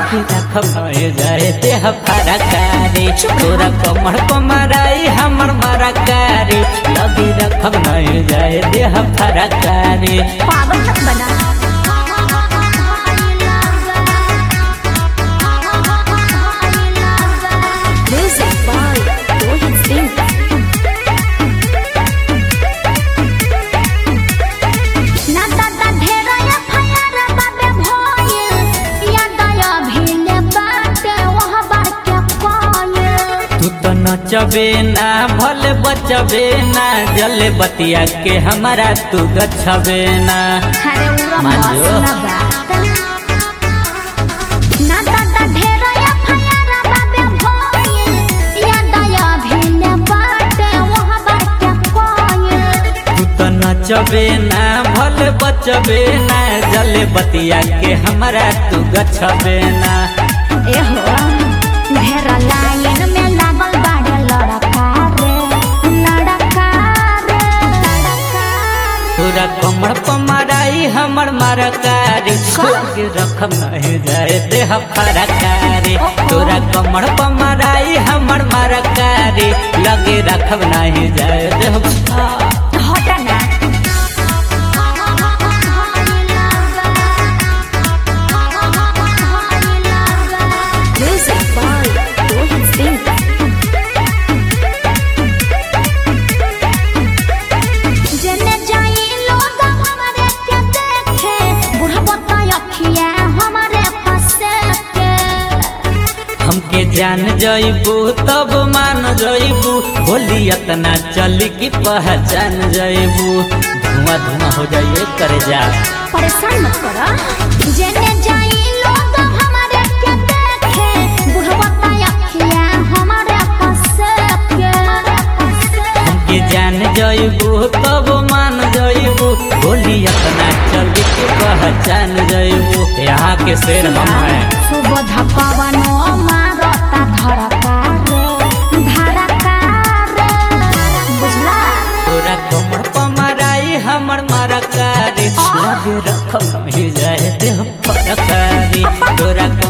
लगे रखब नहीं जाए देह फरकारी तोरा कमर पमराई हमर मरकारी लगे रखब नहीं जाए देह फरकारी पागल मत बना। Music by Rohit Singh। ना दादा ढेरा या फयार बाबे भोये या दया भीले बाटे वह बाटे कोये। तू तो नचबे ना भले बचबे ना जले बतिया के हमारा तू गछबे ना अरे उरा मांझो। मौसम बात ना दादा ढेरा या फयार बाबे भोये या दया भीले बाटे वह बाटे कोये। तू तो नचबे ना भले बचबे ना जले बतिया के हमारा तू गछबे ना एहो ढेरा लाइन में लागल बाड़े लड़का रे तोरा कमर पमराई हमर मरकारी लगे रखब नहीं जाए देह फरकारी तोरा कमर पमराई हमर मरकारी लगे रखब नहीं जाए देह हटा ना। Music by Rohit Singh। जने जाई लोग हमारे के देखे बुढ़वा अखिया हमारे पासे के। हमके जान जइबू तब मान जइबू बोली इतना चली की पहचान जइबू धुआं धुआं हो जाइए करे जा परेशान मत करा। जने जाई लोग हमारे के देखे बुढ़वा अखिया हमारे पासे के। हमके जान जइबू तब मान जइबू बोली इतना चली की पहचान जइबू यहाँ के शेर हम हैं सुबह पवनो मारता धड़का रे बुझला। तोरा कमर पमराई हमर मरकारी लगे रखब नहीं जाए देह फरकारी तोरा